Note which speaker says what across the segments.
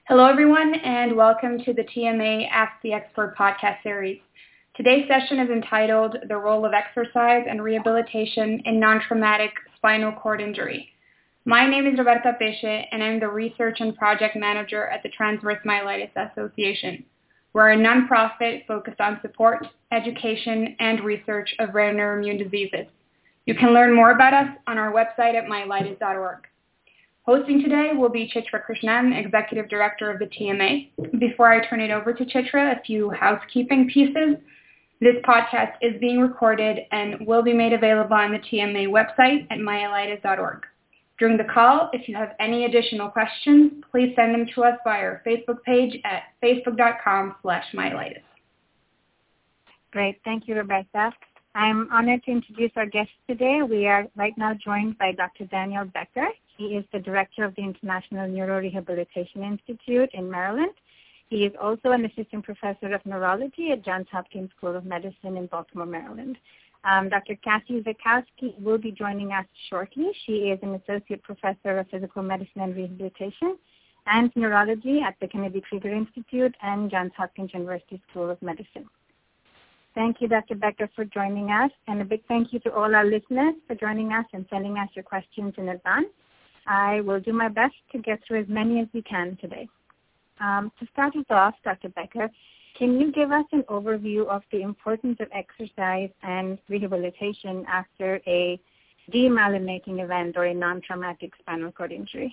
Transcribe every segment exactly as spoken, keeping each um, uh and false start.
Speaker 1: Hello, everyone, and welcome to the T M A Ask the Expert podcast series. Today's session is entitled The Role of Exercise and Rehabilitation in Non-Traumatic Spinal Cord Injury. My name is Roberta Peche, and I'm the Research and Project Manager at the Transverse Myelitis Association. We're a nonprofit focused on support, education, and research of rare neuroimmune diseases. You can learn more about us on our website at myelitis dot org. Hosting today will be Chitra Krishnan, Executive Director of the T M A. Before I turn it over to Chitra, a few housekeeping pieces. This podcast is being recorded and will be made available on the T M A website at myelitis dot org. During the call, if you have any additional questions, please send them to us via our Facebook page at facebook.com slash myelitis.
Speaker 2: Great. Thank you, Rebecca. I'm honored to introduce our guest today. We are right now joined by Doctor Daniel Becker. He is the director of the International Neurorehabilitation Institute in Maryland. He is also an assistant professor of neurology at Johns Hopkins School of Medicine in Baltimore, Maryland. Um, Doctor Cassie Zakowski will be joining us shortly. She is an associate professor of physical medicine and rehabilitation and neurology at the Kennedy Krieger Institute and Johns Hopkins University School of Medicine. Thank you, Doctor Becker, for joining us, and a big thank you to all our listeners for joining us and sending us your questions in advance. I will do my best to get through as many as we can today. Um, to start us off, Doctor Becker, can you give us an overview of the importance of exercise and rehabilitation after a demyelinating event or a non-traumatic spinal cord injury?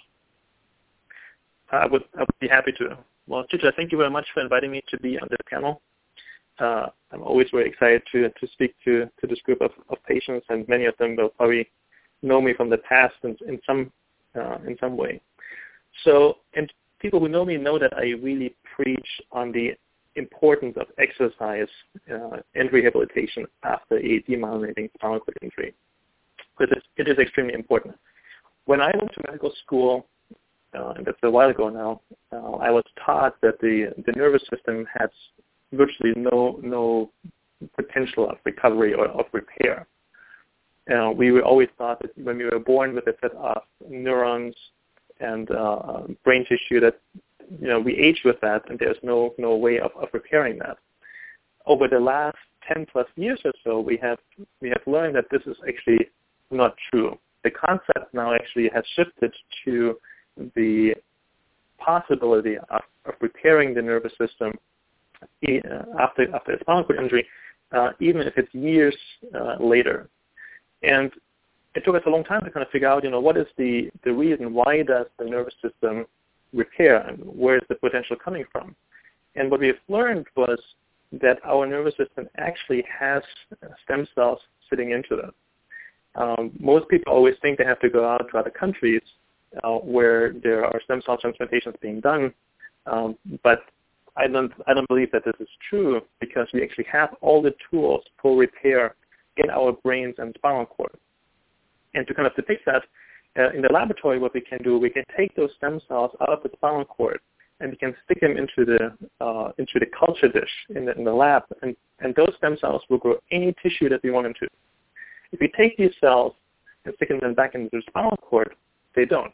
Speaker 3: I would, I would be happy to. Well, Chitra, thank you very much for inviting me to be on this panel. Uh, I'm always very excited to, to speak to, to this group of, of patients, and many of them will probably know me from the past in, in some uh, in some way. So, and people who know me know that I really preach on the importance of exercise uh, and rehabilitation after a demyelinating spinal cord injury, because it is extremely important. When I went to medical school, uh, and that's a while ago now, uh, I was taught that the, the nervous system has virtually no no potential of recovery or of repair. Uh, we were always thought that when we were born with a set of neurons and uh, brain tissue that, you know, we age with that, and there's no no way of, of repairing that. Over the last ten plus years or so, we have we have learned that this is actually not true. The concept now actually has shifted to the possibility of, of repairing the nervous system after after a spinal cord injury, uh, even if it's years uh, later. And it took us a long time to kind of figure out, you know, what is the, the reason, why does the nervous system repair, and where is the potential coming from? And what we have learned was that our nervous system actually has stem cells sitting into it. Um, most people always think they have to go out to other countries uh, where there are stem cell transplantations being done, um, but I don't I don't believe that this is true, because we actually have all the tools for repair in our brains and spinal cord. And to kind of depict that, uh, in the laboratory, what we can do, we can take those stem cells out of the spinal cord and we can stick them into the uh, into the culture dish in the, in the lab, and, and those stem cells will grow any tissue that we want them to. If we take these cells and stick them back into the spinal cord, they don't.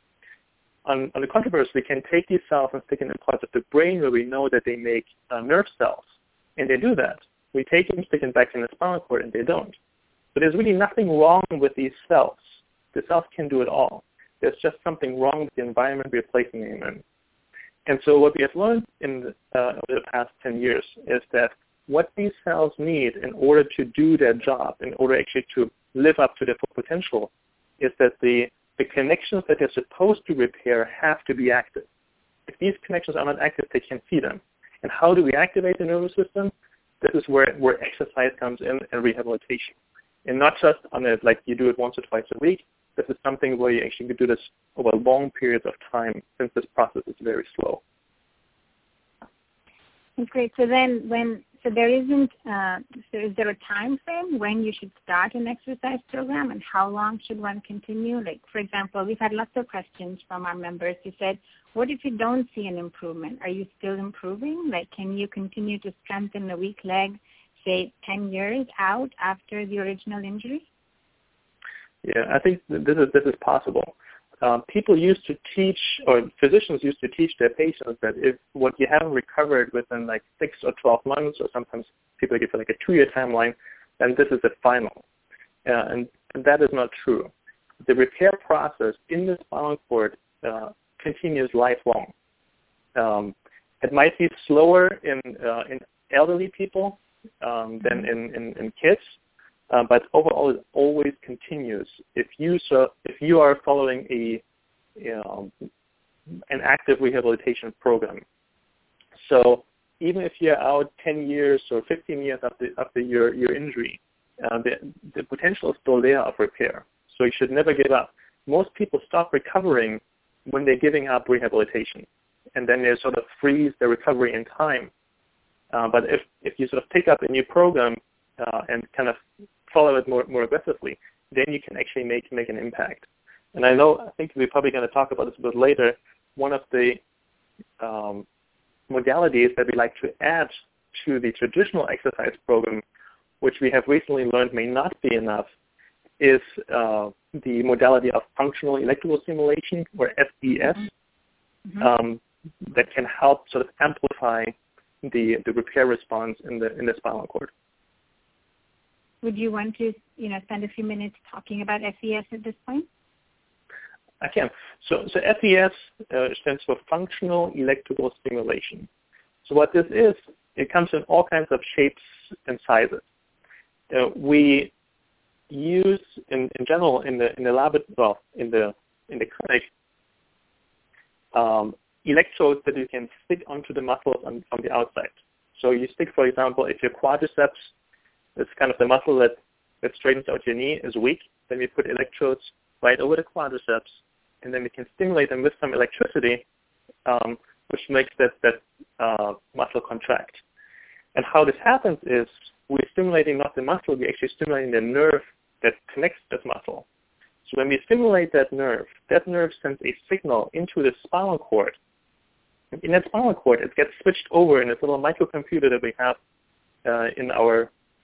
Speaker 3: On, on the converse, we can take these cells and stick them in parts of the brain where we know that they make uh, nerve cells, and they do that. We take them, stick them back in the spinal cord, and they don't. So there's really nothing wrong with these cells. The cells can do it all. There's just something wrong with the environment we're placing them in. And so what we have learned in the, uh, over the past ten years is that what these cells need in order to do their job, in order actually to live up to their full potential, is that the The connections that they're supposed to repair have to be active. If these connections are not active, they can't see them. And how do we activate the nervous system? This is where, where exercise comes in and rehabilitation. And not just on a, like you do it once or twice a week. This is something where you actually could do this over long periods of time, since this process is very slow.
Speaker 2: Great. So then when So there isn't, uh, so is there a time frame when you should start an exercise program, and how long should one continue? Like, for example, we've had lots of questions from our members who said, what if you don't see an improvement? Are you still improving? Like, can you continue to strengthen a weak leg, say, ten years out after the original injury?
Speaker 3: Yeah, I think this is this is possible. um, people used to teach, or physicians used to teach their patients that if what you haven't recovered within like six or twelve months, or sometimes people give like a two-year timeline, then this is the final. Uh, and, and that is not true. The repair process in the spinal cord uh, continues lifelong. Um, it might be slower in uh, in elderly people um, than in, in, in kids, uh, but overall it always continues. If you so, if you are following a you know, an active rehabilitation program, so even if you're out ten years or fifteen years after after your your injury, uh, the the potential is still there of repair. So you should never give up. Most people stop recovering when they're giving up rehabilitation, and then they sort of freeze their recovery in time. Uh, but if, if you sort of pick up a new program uh, and kind of follow it more more aggressively, then you can actually make make an impact. And I know, I think we're probably going to talk about this a bit later. One of the um, modalities that we like to add to the traditional exercise program, which we have recently learned may not be enough, is uh, the modality of functional electrical stimulation, or F E S, mm-hmm. um, that can help sort of amplify the the repair response in the in the spinal cord.
Speaker 2: Would you want to, you know, spend a few minutes talking about F E S at this point?
Speaker 3: I can. So, so F E S uh, stands for functional electrical stimulation. So what this is, it comes in all kinds of shapes and sizes. Uh, we use in, in general in the in the lab, well, in the in the clinic, um, electrodes that you can stick onto the muscles on, from the outside. So you stick, for example, if your quadriceps, it's kind of the muscle that, that straightens out your knee, is weak, then we put electrodes right over the quadriceps, and then we can stimulate them with some electricity, um, which makes that, that uh, muscle contract. And how this happens is we're stimulating not the muscle, we're actually stimulating the nerve that connects this muscle. So when we stimulate that nerve, that nerve sends a signal into the spinal cord. In that spinal cord, it gets switched over in this little microcomputer that we have uh, in our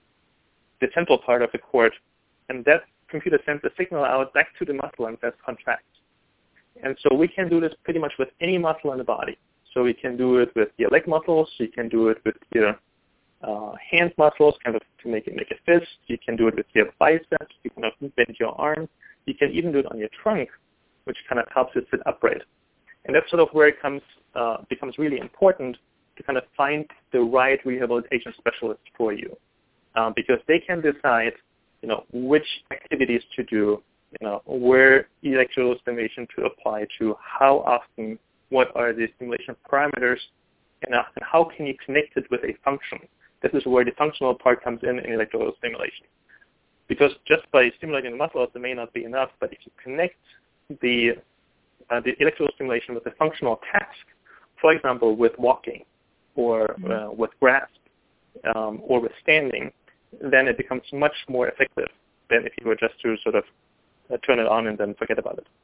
Speaker 3: the central part of the cord, and that computer sends a signal out back to the muscle and says contract. And so we can do this pretty much with any muscle in the body. So we can do it with your leg muscles, you can do it with your uh, hand muscles, kind of to make it make a fist, you can do it with your biceps, you can bend your arm, you can even do it on your trunk, which kind of helps it sit upright. And that's sort of where it comes uh, becomes really important to kind of find the right rehabilitation specialist for you, um, because they can decide, you know, which activities to do, you know, where electrical stimulation to apply to, how often, what are the stimulation parameters, and, uh, and how can you connect it with a function. This is where the functional part comes in in electrical stimulation. Because just by stimulating the muscles, it may not be enough, but if you connect the uh, the electrical stimulation with a functional task, for example, with walking or uh, with grasp um, or with standing, then it becomes much more effective than if you were just to sort of uh, turn it on and then forget about it.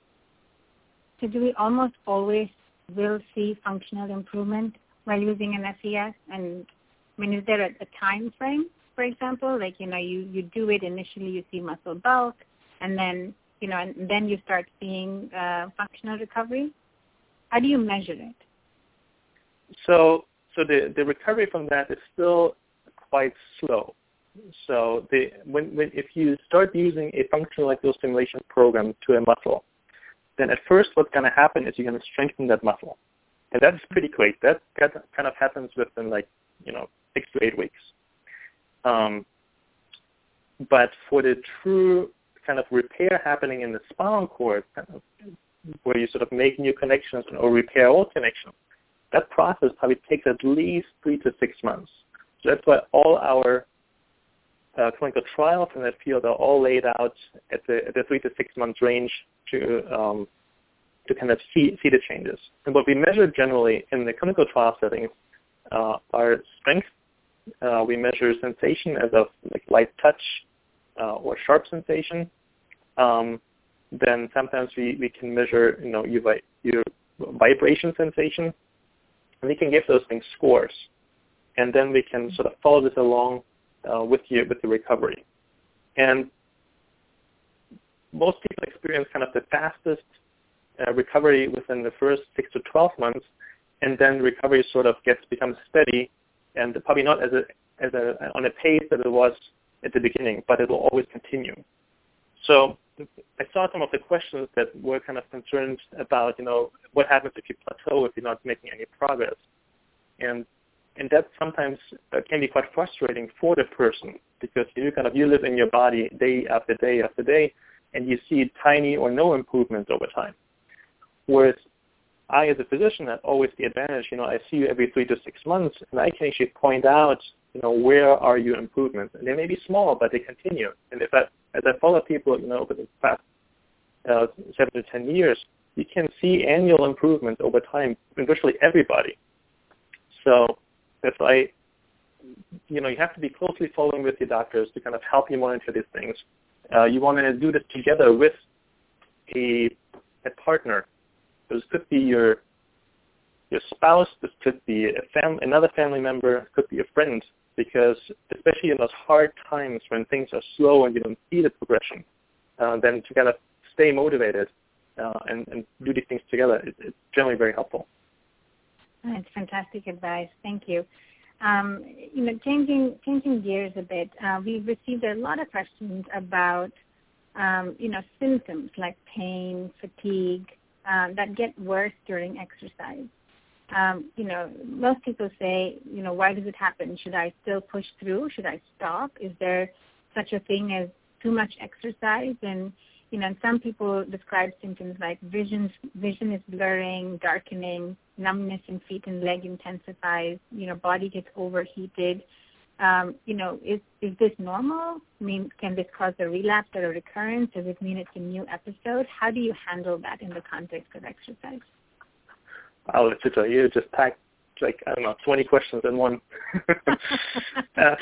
Speaker 2: So do we almost always will see functional improvement while using an F E S? And I mean, is there a, a time frame, for example? Like, you know, you, you do it initially, you see muscle bulk, and then, you know, and then you start seeing uh, functional recovery. How do you measure it?
Speaker 3: So, so the, the recovery from that is still quite slow. So the, when, when if you start using a functional electrical stimulation program to a muscle, then at first what's going to happen is you're going to strengthen that muscle. And that's pretty quick. That, that kind of happens within like, you know, six to eight weeks. Um, but for the true kind of repair happening in the spinal cord, kind of, where you sort of make new connections or repair old connections, that process probably takes at least three to six months. So that's why all our uh, clinical trials in that field are all laid out at the, at the three to six months range to um, to kind of see, see the changes. And what we measure generally in the clinical trial settings uh, are strength. Uh, we measure sensation as of like light touch uh, or sharp sensation. Um, then sometimes we, we can measure, you know, your, your vibration sensation. And we can give those things scores. And then we can sort of follow this along uh, with you with the recovery. And most people experience kind of the fastest uh, recovery within the first six to twelve months, and then recovery sort of gets becomes steady, and probably not as a as a on a pace that it was at the beginning, but it will always continue. So I saw some of the questions that were kind of concerned about, you know, what happens if you plateau, if you're not making any progress, and and that sometimes uh, can be quite frustrating for the person, because you kind of you live in your body day after day after day, and you see tiny or no improvements over time. Whereas I, as a physician, have always the advantage, you know, I see you every three to six months, and I can actually point out, you know, where are your improvements? And they may be small, but they continue. And if I, as I follow people, you know, over the past uh, seven to ten years, you can see annual improvements over time in virtually everybody. So that's why, you know, you have to be closely following with your doctors to kind of help you monitor these things. Uh, you want to do this together with a, a partner. This could be your your spouse. This could be a fam- another family member. It could be a friend. Because especially in those hard times when things are slow and you don't see the progression, uh, then to kind of stay motivated uh, and, and do these things together, it, it's generally very helpful.
Speaker 2: That's fantastic advice. Thank you. Um, you know, changing changing gears a bit, uh, we've received a lot of questions about, um, you know, symptoms like pain, fatigue, uh, that get worse during exercise. Um, you know, most people say, you know, why does it happen? Should I still push through? Should I stop? Is there such a thing as too much exercise? And, you know, and some people describe symptoms like vision, vision is blurring, darkening, numbness in feet and leg intensifies, you know, body gets overheated. Um, you know, is, is this normal? I mean, can this cause a relapse or a recurrence? Does it mean it's a new episode? How do you handle that in the context of exercise?
Speaker 3: Wow, Chitra, you just packed like, I don't know, twenty questions in one. uh,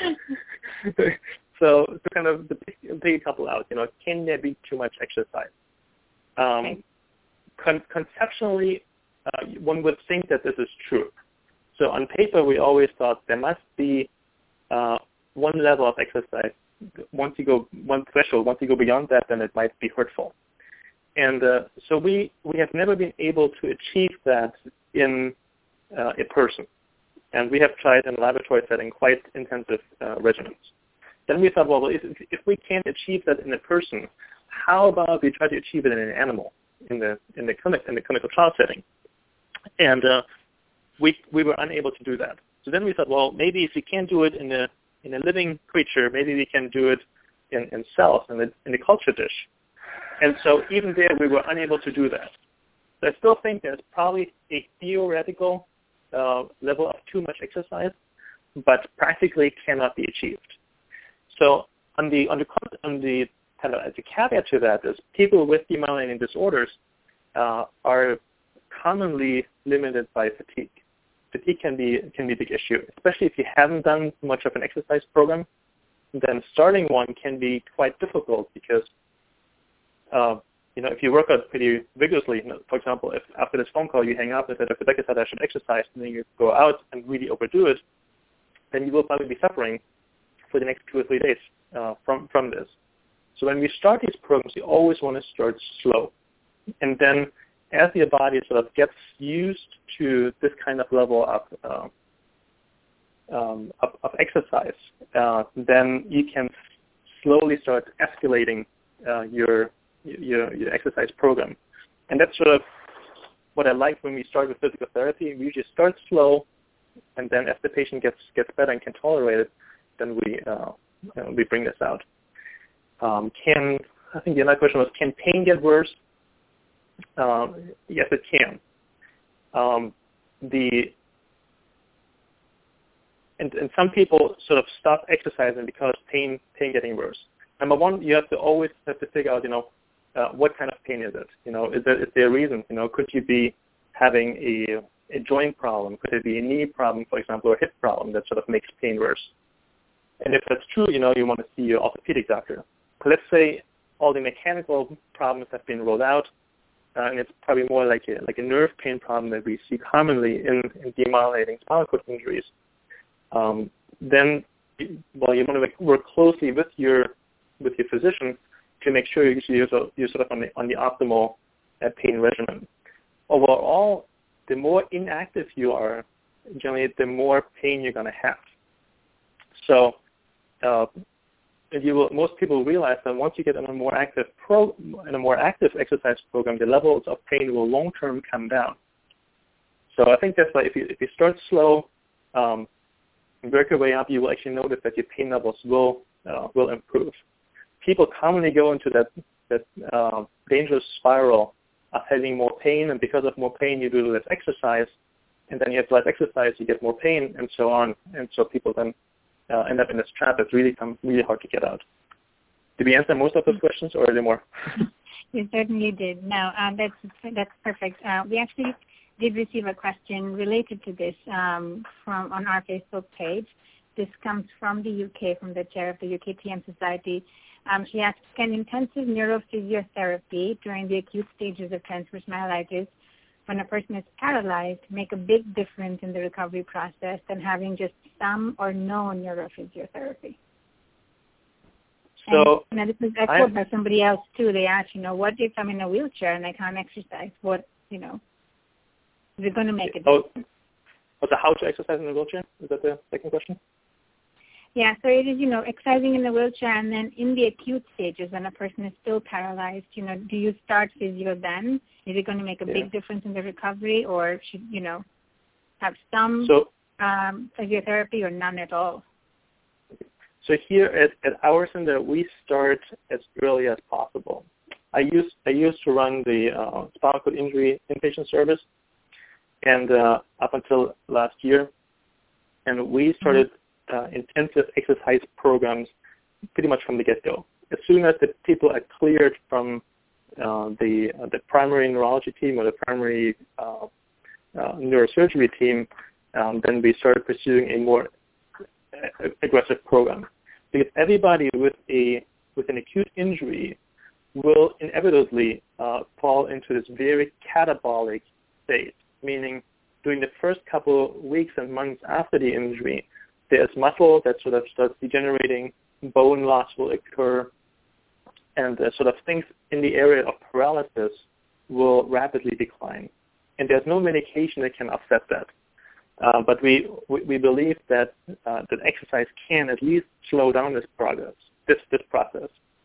Speaker 3: so to kind of take a couple out, you know, can there be too much exercise? Um, okay. con- conceptually, uh, one would think that this is true. So on paper, we always thought there must be uh, one level of exercise. Once you go one threshold, once you go beyond that, then it might be hurtful. And uh, so we, we have never been able to achieve that in uh, a person. And we have tried in a laboratory setting quite intensive uh, regimens. Then we thought, well, if, if we can't achieve that in a person, how about we try to achieve it in an animal in the in the clinic in the clinical trial setting? And uh, we we were unable to do that. So then we thought, well, maybe if we can't do it in a in a living creature, maybe we can do it in, in cells in the in the culture dish. And so even there, we were unable to do that. So I still think there's probably a theoretical uh, level of too much exercise, but practically cannot be achieved. So on the on the on the kind of as a caveat to that is people with demyelinating disorders uh, are commonly limited by fatigue. Fatigue can be can be a big issue, especially if you haven't done much of an exercise program. Then starting one can be quite difficult because Uh, you know, if you work out pretty vigorously, you know, for example, if after this phone call you hang up and say, Doctor Becker said I should exercise, and then you go out and really overdo it, then you will probably be suffering for the next two or three days uh, from, from this. So when we start these programs, you always want to start slow. And then as your body sort of gets used to this kind of level of, uh, um, of, of exercise, uh, then you can slowly start escalating uh, your Your, your exercise program. And that's sort of what I like when we start with physical therapy. We usually start slow, and then as the patient gets gets better and can tolerate it, then we uh, uh, we bring this out. Um, can I think the other question was, can pain get worse? Um, yes, it can. Um, the and, and some people sort of stop exercising because pain pain getting worse. Number one, you have to always have to figure out, you know, Uh, what kind of pain is it? You know, is there, is there a reason? You know, could you be having a, a joint problem? Could it be a knee problem, for example, or a hip problem that sort of makes pain worse? And if that's true, you know, you want to see your orthopedic doctor. But let's say all the mechanical problems have been rolled out, uh, and it's probably more like a, like a nerve pain problem that we see commonly in, in demyelinating spinal cord injuries. Um, then, well, you want to work closely with your with your physician to make sure you're, you're sort of on the on the optimal uh, pain regimen. Overall, the more inactive you are, generally the more pain you're going to have. So uh, you will, most people realize that once you get in a more active pro, in a more active exercise program, the levels of pain will long term come down. So I think that's why if you if you start slow, um, and work your way up, you will actually notice that your pain levels will uh, will improve. People commonly go into that that uh, dangerous spiral of having more pain, and because of more pain, you do less exercise, and then you have less exercise, you get more pain, and so on. And so people then uh, end up in this trap that's really come really hard to get out. Did we answer most of those questions, or are there more?
Speaker 2: You certainly did. No, uh, that's that's perfect. Uh, we actually did receive a question related to this um, from on our Facebook page. This comes from the U K, from the chair of the U K T M Society. Um, she asks, can intensive neurophysiotherapy during the acute stages of transverse myelitis, when a person is paralyzed, make a big difference in the recovery process than having just some or no neurophysiotherapy?
Speaker 3: So,
Speaker 2: and, you know, this is echoed by somebody else too. They asked, you know, what if I'm in a wheelchair and I can't exercise? What, you know, is it going to make a difference?
Speaker 3: Oh, oh, so how to exercise in a wheelchair? Is that the second question?
Speaker 2: Yeah, so it is, you know, exercising in the wheelchair, and then in the acute stages when a person is still paralyzed, you know, do you start physio then? Is it going to make a yeah. big difference in the recovery, or should, you know, have some
Speaker 3: so,
Speaker 2: um, physiotherapy or none at all?
Speaker 3: So here at, at our center, we start as early as possible. I used I used to run the uh, spinal cord injury inpatient service, and uh, up until last year, and we started mm-hmm. Uh, intensive exercise programs pretty much from the get-go. As soon as the people are cleared from uh, the uh, the primary neurology team or the primary uh, uh, neurosurgery team, um, then we started pursuing a more uh, aggressive program. Because everybody with a with an acute injury will inevitably uh, fall into this very catabolic state, meaning during the first couple of weeks and months after the injury, there's muscle that sort of starts degenerating, bone loss will occur, and uh, sort of things in the area of paralysis will rapidly decline. And there's no medication that can offset that. Uh, but we, we, we believe that uh, that exercise can at least slow down this progress, this this process.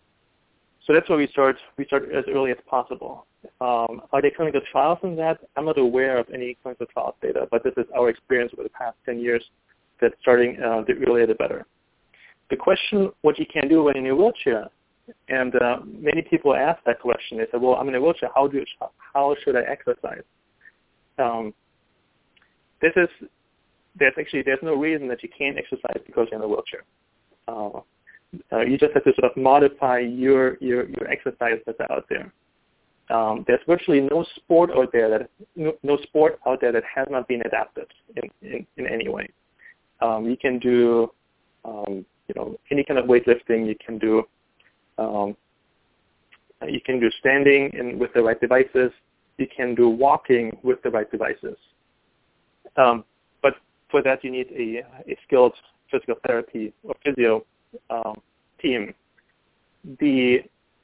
Speaker 3: So that's why we start we start as early as possible. Um, are there clinical trials in that? I'm not aware of any clinical trials data, but this is our experience over the past ten years. That starting uh, the earlier the better. The question, what you can do when in a wheelchair, and uh, many people ask that question. They say, "Well, I'm in a wheelchair. How do you, how should I exercise?" Um, this is there's actually there's no reason that you can't exercise because you're in a wheelchair. Uh, uh, you just have to sort of modify your your, your exercise that's out there. Um, there's virtually no sport out there that no, no sport out there that has not been adapted in, in, in any way. Um, you can do, um, you know, any kind of weightlifting. You can do, um, you can do standing in with the right devices. You can do walking with the right devices. Um, but for that, you need a, a skilled physical therapy or physio um, team. The,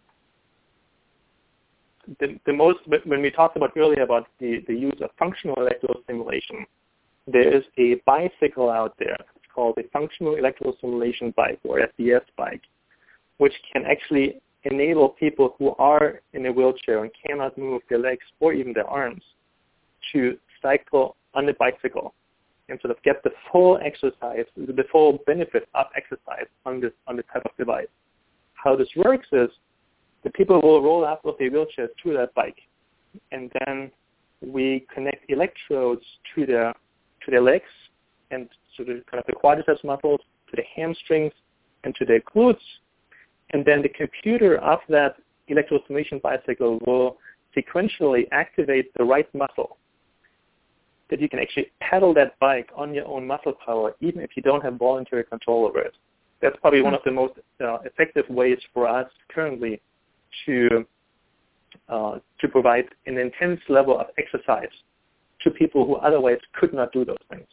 Speaker 3: the the most when we talked about earlier about the, the use of functional electrostimulation. There is a bicycle out there. It's called a functional electrostimulation bike, or F E S bike, which can actually enable people who are in a wheelchair and cannot move their legs or even their arms to cycle on the bicycle and sort of get the full exercise, the full benefit of exercise on this on this type of device. How this works is the people will roll out with their wheelchair to that bike, and then we connect electrodes to their to their legs and to the kind of the quadriceps muscles, to the hamstrings, and to their glutes. And then the computer of that electrostimulation bicycle will sequentially activate the right muscle that you can actually pedal that bike on your own muscle power, even if you don't have voluntary control over it. That's probably one of the most uh, effective ways for us currently to uh, to provide an intense level of exercise to people who otherwise could not do those things.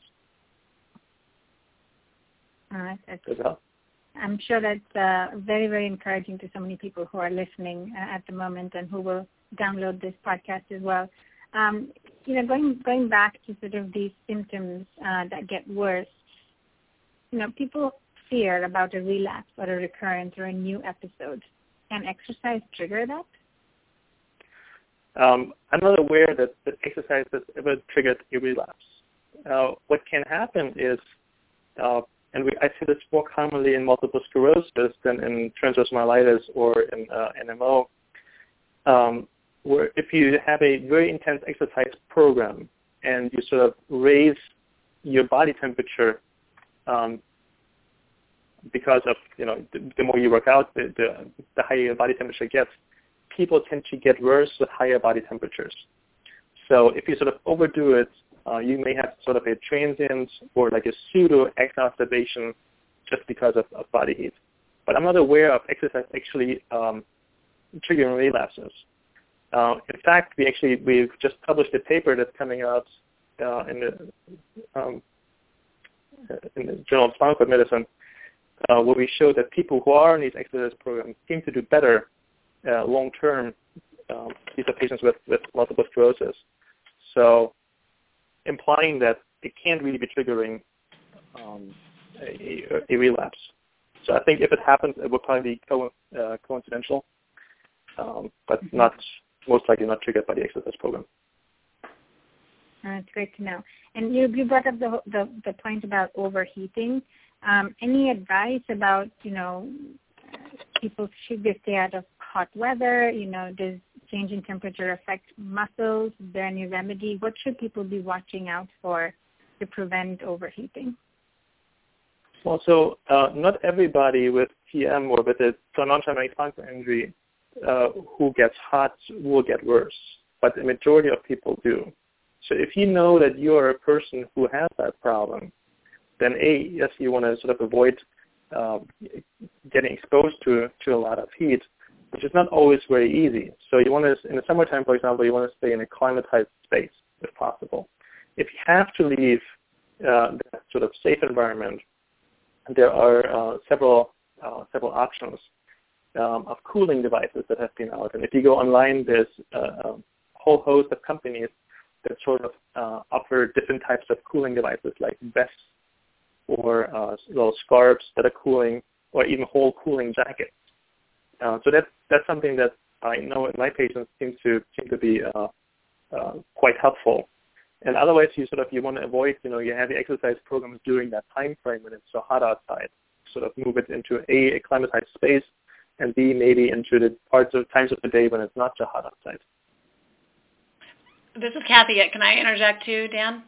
Speaker 2: All right. That's,
Speaker 3: Does that help?
Speaker 2: I'm sure that's uh, very, very encouraging to so many people who are listening uh, at the moment and who will download this podcast as well. Um, you know, going going back to sort of these symptoms uh, that get worse, you know, people fear about a relapse or a recurrence or a new episode. Can exercise trigger that?
Speaker 3: Um, I'm not aware that, that exercise has ever triggered a relapse. Uh, what can happen is, uh, and we, I see this more commonly in multiple sclerosis than in transverse myelitis or in uh, N M O, um, where if you have a very intense exercise program and you sort of raise your body temperature um, because of, you know, the, the more you work out, the, the, the higher your body temperature gets, people tend to get worse with higher body temperatures. So if you sort of overdo it, uh, you may have sort of a transient or like a pseudo exacerbation just because of, of body heat. But I'm not aware of exercise actually um, triggering relapses. Uh, in fact, we actually we've just published a paper that's coming out uh, in the um, in the Journal of Spinal Cord Medicine, uh, where we show that people who are in these exercise programs seem to do better uh, long term. Um, these are patients with, with multiple sclerosis, so implying that it can't really be triggering um, a, a relapse. So I think if it happens, it would probably be co- uh, coincidental, um, but mm-hmm. not most likely not triggered by the exercise program.
Speaker 2: That's great to know. And you, you brought up the, the the point about overheating. Um, any advice about, you know, people should they stay out of hot weather? You know, does change in temperature affect muscles? Is there any remedy? What should people be watching out for to prevent overheating?
Speaker 3: Well, so uh, not everybody with T M or with a non-traumatic spinal injury uh, who gets hot will get worse, but the majority of people do. So if you know that you're a person who has that problem, then A, yes, you want to sort of avoid uh, getting exposed to, to a lot of heat, which is not always very easy. So you want to, in the summertime, for example, you want to stay in a climatized space if possible. If you have to leave uh, that sort of safe environment, there are uh, several uh, several options um, of cooling devices that have been out. And if you go online, there's uh, a whole host of companies that sort of uh, offer different types of cooling devices like vests or uh, little scarves that are cooling, or even whole cooling jackets. Uh, so that's that's something that I know in my patients seem to seem to be uh, uh, quite helpful. And otherwise, you sort of you want to avoid, you know, your heavy exercise programs during that time frame when it's so hot outside. Sort of move it into a acclimatized space, and B, maybe into the parts of times of the day when it's not so hot outside.
Speaker 4: This is Kathy. Can I interject too, Dan?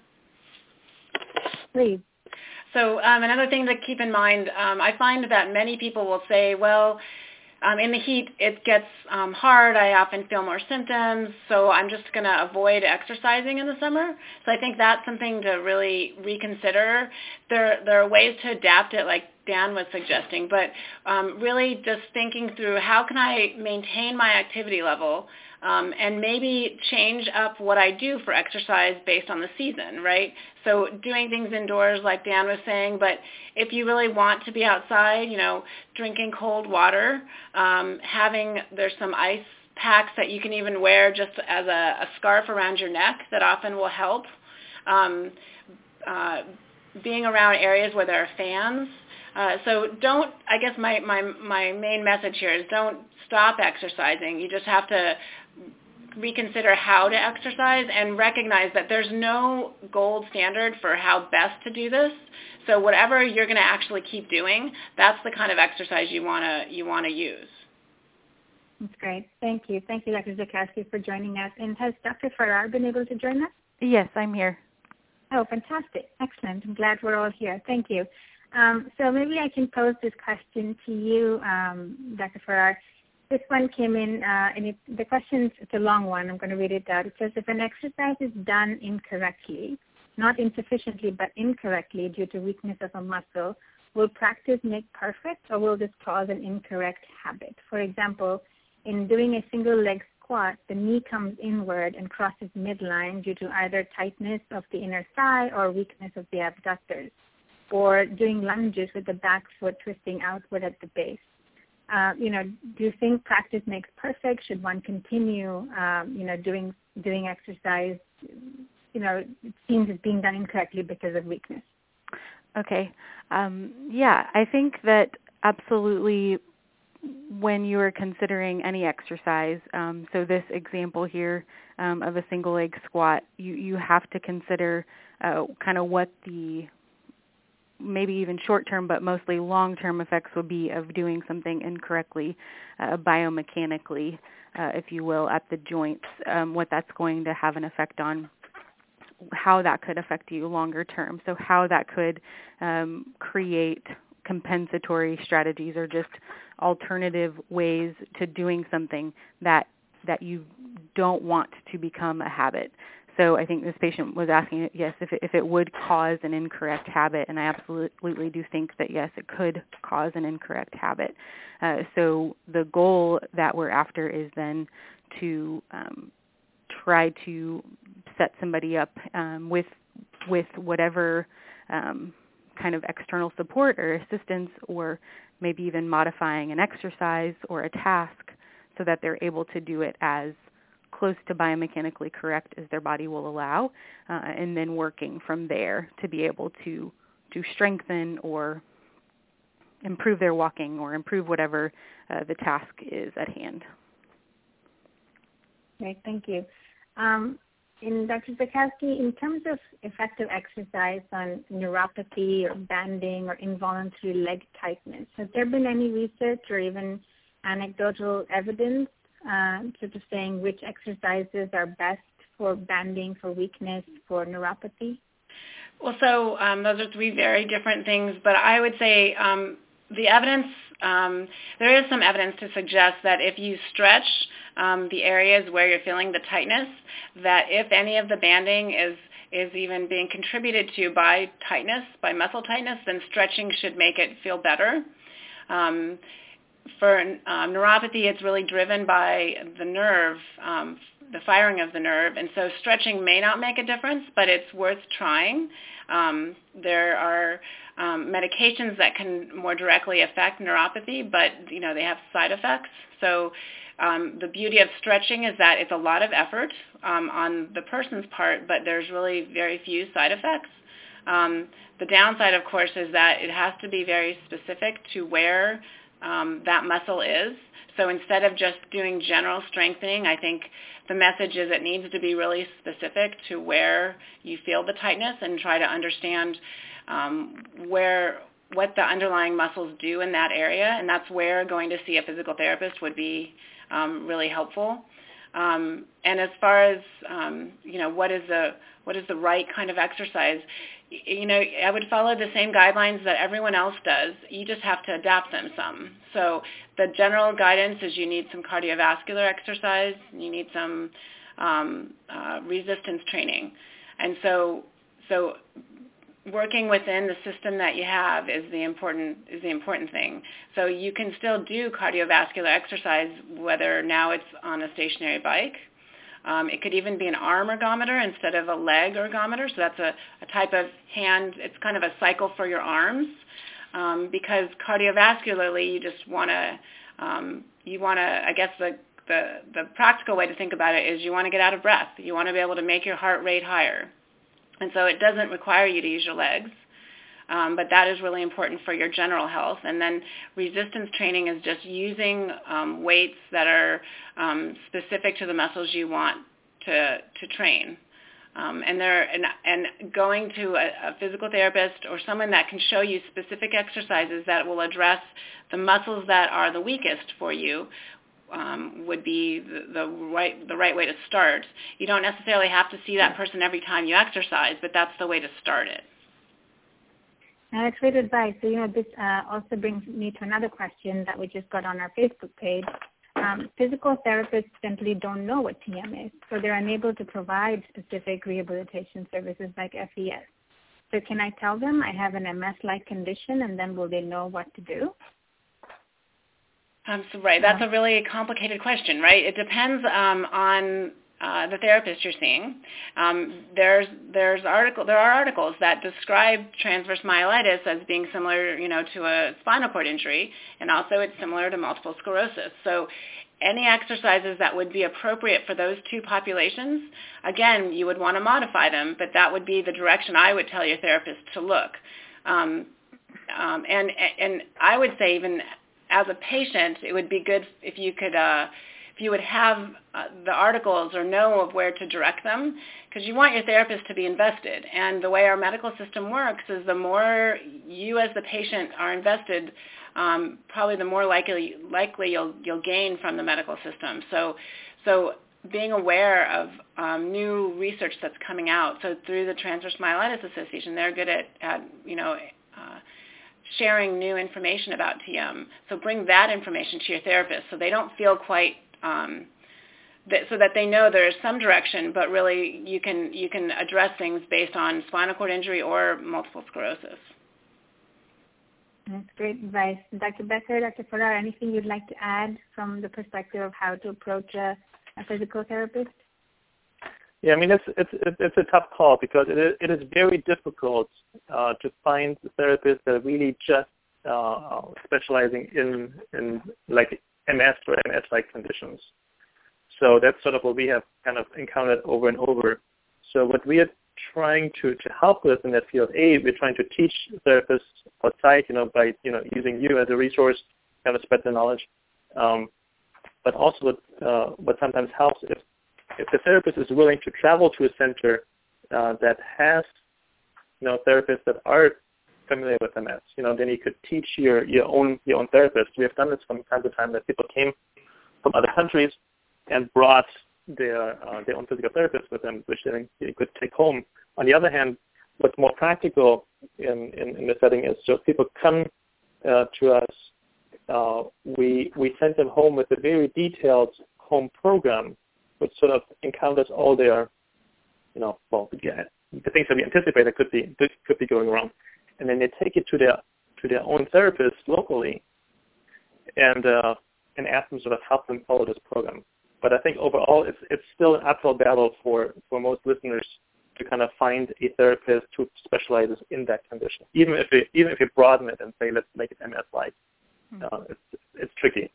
Speaker 2: Please.
Speaker 4: So um, another thing to keep in mind, um, I find that many people will say, well, um, in the heat it gets um, hard, I often feel more symptoms, so I'm just going to avoid exercising in the summer. So I think that's something to really reconsider. There, there are ways to adapt it, like Dan was suggesting, but um, really just thinking through how can I maintain my activity level Um, and maybe change up what I do for exercise based on the season, right? So doing things indoors like Dan was saying, but if you really want to be outside, you know, drinking cold water, um, having, there's some ice packs that you can even wear just as a, a scarf around your neck that often will help. Um, uh, being around areas where there are fans. Uh, so don't, I guess my, my, my main message here is don't stop exercising. You just have to reconsider how to exercise and recognize that there's no gold standard for how best to do this. So whatever you're going to actually keep doing, that's the kind of exercise you want to you want to use.
Speaker 2: That's great. Thank you. Thank you, Doctor Zakowski, for joining us. And has Doctor Farrar been able to join us?
Speaker 5: Yes, I'm here.
Speaker 2: Oh, fantastic. Excellent. I'm glad we're all here. Thank you. Um, so maybe I can pose this question to you, um, Doctor Farrar. This one came in, uh, and it, the question, it's a long one. I'm going to read it out. It says, if an exercise is done incorrectly, not insufficiently, but incorrectly due to weakness of a muscle, will practice make perfect, or will this cause an incorrect habit? For example, in doing a single leg squat, the knee comes inward and crosses midline due to either tightness of the inner thigh or weakness of the abductors, or doing lunges with the back foot twisting outward at the base. uh, you know, do you think practice makes perfect? Should one continue, um, you know, doing doing exercise? You know, it seems it's being done incorrectly because of weakness.
Speaker 5: Okay. Um, yeah, I think that absolutely when you are considering any exercise, um, so this example here um, of a single leg squat, you, you have to consider uh, kind of what the maybe even short-term but mostly long-term effects will be of doing something incorrectly uh, biomechanically, uh, if you will, at the joints, um, what that's going to have an effect on, how that could affect you longer term. So how that could um, create compensatory strategies or just alternative ways to doing something that that you don't want to become a habit. So I think this patient was asking, yes, if it, if it would cause an incorrect habit, and I absolutely do think that, yes, it could cause an incorrect habit. Uh, so the goal that we're after is then to um, try to set somebody up um, with with whatever um, kind of external support or assistance, or maybe even modifying an exercise or a task so that they're able to do it as close to biomechanically correct as their body will allow, uh, and then working from there to be able to to strengthen or improve their walking or improve whatever uh, the task is at hand.
Speaker 2: Great, thank you. Um, and Doctor Zakowski, in terms of effective exercise on neuropathy or banding or involuntary leg tightness, has there been any research or even anecdotal evidence uh, sort of saying which exercises are best for banding, for weakness, for neuropathy?
Speaker 4: Well, so um, those are three very different things, but I would say um, the evidence, um, there is some evidence to suggest that if you stretch um, the areas where you're feeling the tightness, that if any of the banding is is even being contributed to by tightness, by muscle tightness, then stretching should make it feel better. Um, for um, neuropathy, it's really driven by the nerve, um, the firing of the nerve, and so stretching may not make a difference, but it's worth trying. Um, there are um, medications that can more directly affect neuropathy, but you know they have side effects. So um, the beauty of stretching is that it's a lot of effort um, on the person's part, but there's really very few side effects. Um, the downside, of course, is that it has to be very specific to where Um, that muscle is. So instead of just doing general strengthening, I think the message is it needs to be really specific to where you feel the tightness and try to understand um, where what the underlying muscles do in that area, and that's where going to see a physical therapist would be um, really helpful. Um, and as far as um, you know, what is the what is the right kind of exercise? You know, I would follow the same guidelines that everyone else does. You just have to adapt them some. So the general guidance is you need some cardiovascular exercise, you need some um, uh, resistance training, and so so working within the system that you have is the important is the important thing. So you can still do cardiovascular exercise, whether now it's on a stationary bike. Um, it could even be an arm ergometer instead of a leg ergometer. So that's a, a type of hand. It's kind of a cycle for your arms um, because cardiovascularly you just want to um, you want to. I guess the, the the practical way to think about it is you want to get out of breath. You want to be able to make your heart rate higher. And so it doesn't require you to use your legs, um, but that is really important for your general health. And then resistance training is just using um, weights that are um, specific to the muscles you want to to train. Um, and there and, and going to a, a physical therapist or someone that can show you specific exercises that will address the muscles that are the weakest for you. Um, would be the, the right the right way to start. You don't necessarily have to see that person every time you exercise, but that's the way to start it.
Speaker 2: And that's great advice. So, you know, this uh, also brings me to another question that we just got on our Facebook page. Um, physical therapists simply don't know what T M is, so they're unable to provide specific rehabilitation services like F E S. So can I tell them I have an M S-like condition, and then will they know what to do?
Speaker 4: Um, so right, that's a really complicated question, right? It depends um, on uh, the therapist you're seeing. Um, there's there's article there are articles that describe transverse myelitis as being similar, you know, to a spinal cord injury, and also it's similar to multiple sclerosis. So any exercises that would be appropriate for those two populations, again, you would want to modify them, but that would be the direction I would tell your therapist to look. Um, um, and and I would say even as a patient, it would be good if you could, uh, if you would have uh, the articles or know of where to direct them, because you want your therapist to be invested. And the way our medical system works is the more you as the patient are invested, um, probably the more likely likely you'll you'll gain from the medical system. So, so being aware of um, new research that's coming out. So through the Transverse Myelitis Association, they're good at, at you know. Uh, sharing new information about T M. So bring that information to your therapist so they don't feel quite, um, that, so that they know there's some direction, but really you can you can address things based on spinal cord injury or multiple sclerosis.
Speaker 2: That's great advice. Doctor Becker, Doctor Farrar, anything you'd like to add from the perspective of how to approach a, a physical therapist?
Speaker 3: Yeah, I mean, it's it's it's a tough call because it is, it is very difficult uh, to find therapists that are really just uh, specializing in in like M S or M S-like conditions. So that's sort of what we have kind of encountered over and over. So what we are trying to, to help with in that field, A, we're trying to teach therapists outside, you know, by you know using you as a resource, kind of spread the knowledge. Um, but also what uh, what sometimes helps is if the therapist is willing to travel to a center uh, that has, you know, therapists that are familiar with M S, you know, then you could teach your, your own your own therapist. We have done this from time to time that people came from other countries and brought their uh, their own physical therapist with them, which then you could take home. On the other hand, what's more practical in, in, in the setting is so people come uh, to us, uh, we we send them home with a very detailed home program, which sort of encounters all their, you know, well, yeah, the things that we anticipate that could be could be going wrong, and then they take it to their to their own therapist locally, and uh, and ask them sort of help them follow this program. But I think overall, it's it's still an uphill battle for, for most listeners to kind of find a therapist who specializes in that condition. Even if it, even if you broaden it and say let's make it M S-like, mm-hmm. uh, it's it's tricky.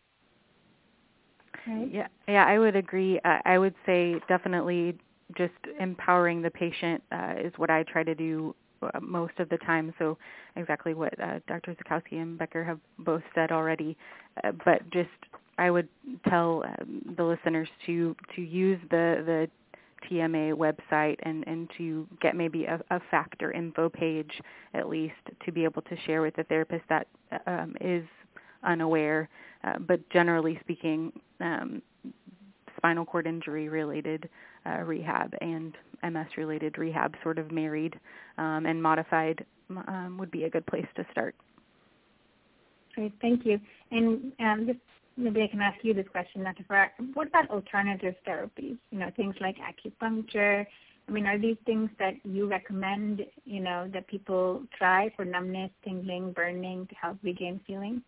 Speaker 5: Yeah, yeah, I would agree. Uh, I would say definitely just empowering the patient uh, is what I try to do uh, most of the time. So exactly what uh, Doctor Zakowski and Becker have both said already. Uh, but just I would tell um, the listeners to to use the the T M A website and, and to get maybe a, a factor info page at least to be able to share with the therapist that um, is unaware. Uh, but generally speaking, um, spinal cord injury-related uh, rehab and M S-related rehab sort of married um, and modified um, would be a good place to start.
Speaker 2: Great, thank you. And um, just maybe I can ask you this question, Doctor Farrar. What about alternative therapies? You know, things like acupuncture. I mean, are these things that you recommend, you know, that people try for numbness, tingling, burning to help regain feeling?